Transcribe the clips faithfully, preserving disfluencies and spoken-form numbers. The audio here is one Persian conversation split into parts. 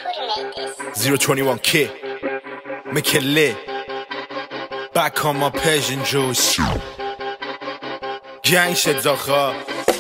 zero twenty-one kid make it lit. Back on my Persian juice. گنگ شد زاخا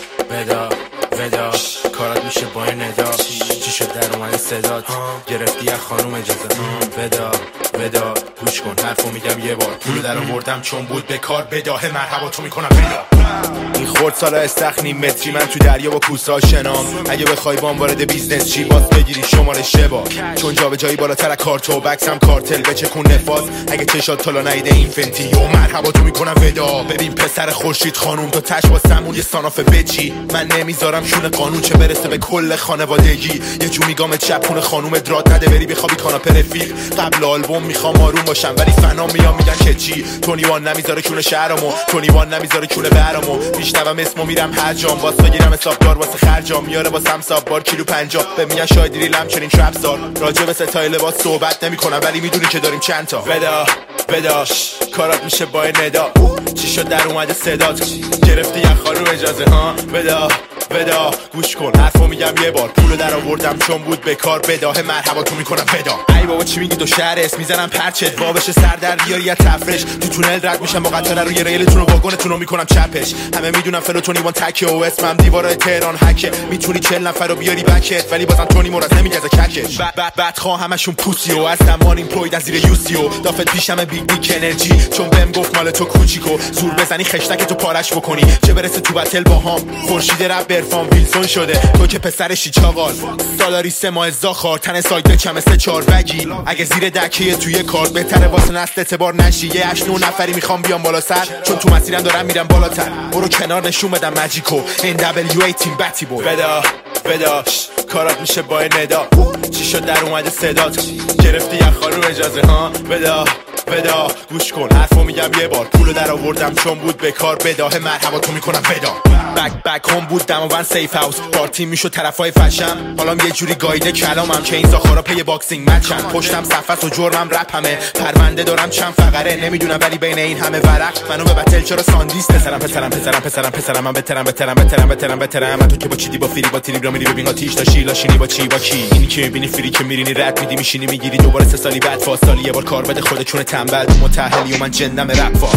ودا ودا کارات میشه با این ندا. چی شد در اومده صدات گرفتی از خانوم اجازه ودا ودا گوش کن حرفو میگم یه بار. پولو در آوردم چون بود به کار بداهه مرحبا تو میکنم ودا. این خورد سالا استخنی متری من تو دریا با کوسا شنام. اگه بخوای بام وارد بیزنس چی باز بگیری شماره شبا. چون جا به جایی بالاتر کارتو بکسم کارتل بچکون نفاس. اگه چشات تالا نیده این فنتی و مرحبا تو میکنم ودا. ببین پسر خورشید خانوم تو تش با سمون یه ساناف بچی. من نمیذارم شون قانون چه برسه به کل خانوادگی. یه جو میگام چپون خانوم درات نده بری بخوابی کاناپه رفیق. قبل آلبوم میخوام آروم باشم ولی فنا میام میگن که چی. تونی وان نمیذاره کونه شهرمو تونی وان نمیذاره کونه برامو. میشنوم اسمو میرم هر جام واس بگیرم حسابدار واسه خرجام. میاره واسم ساب بار کیلو پنجاه به میگن شاید ریلم چنین ترپ زار. راجع به ستای لباس صحبت نمیکنم ولی میدونی که داریم چند تا ودا ودا. کارات میشه با ندا. چی شد در اومده صدات گرفتی یه خانوم اجازه ها ودا ودا. گوش کن حرفو میگم یه بار. پولو در آوردم چون بود به کار بداهه مرحبا تو میکنم ودا. ای بابا چی میگی تو شهر اسم میزنم پرچت وا بشه سر در بیاری یا تفرش. تو تونل رد میشم با قطار روی ریلتون و واگنتون رو میکنم چپش. همه میدونم فلو تونی وان تکه و اسمم دیوارای تهران هکه. میتونی چهل نفر رو بیاری بکت ولی بازم تونی مراد نمیگزه ککش. بعد بعد خواه همشون پوسی و هستم مارین پروید از زیر یوسیو. دافت پیشم بیگ بیگ انرژی چون بهم گفت مال تو کوچیکو. زور بزنی خشتک تو پارش بکنی چه برسه تو بتل باهام. خورشید رپ برفام ویلسون شده تو که پسرشی چاقال. سالاری سه ماه زاخار تن سایت کم سه چهار بگی. اگه زیر دکه توی کارت بهتره واسه نسل اعتبار نشی. یه هشت نه نفری میخوام بیام بالا سر چون تو مسیرم دارم میرم بالاتر. برو کنار نشون بدم ماجیکو ان دبلیو ای تیم بتی بوی ودا ودا. کارات میشه با ندا. چی شد در اومده صدات گرفتی یه خانوم اجازه ها ودا ودا. گوش کن حرفو میگم یه بار. پولو در آوردم چون بود به کار بداهه مرحبا تو میکنم ودا. بک بک هم بود دماوند سیف هاوس پارتی میشد طرفای فشم. حالا یه جوری گایده کلامم که این زاخارا پی باکسینگ مچن. پشتم صفحه و جرمم رپ همه پرونده دارم چند فقره. نمیدونم ولی بین این همه ورق منو به بتل چرا ساندیس. پسرم پسرم پسرم پسرم پسرم من بترم بترم بترم بترم بترم. من تو که با چیدی با فری با تیری را میری ببین آتیش تا شیلا شینی با چی با کی. اینی که میبینی فری که میرینی رد میدی میشینی میگیری دوباره سه سالی بعد فاصلی یه بار کار بده خودت تنبل تو متأهلی و من جندم رپ فا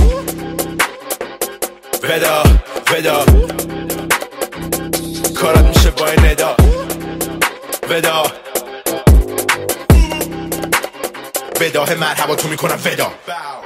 ودا ودا. کارات میشه با ندا ودا بداهه مرحبا تو میکنم ودا.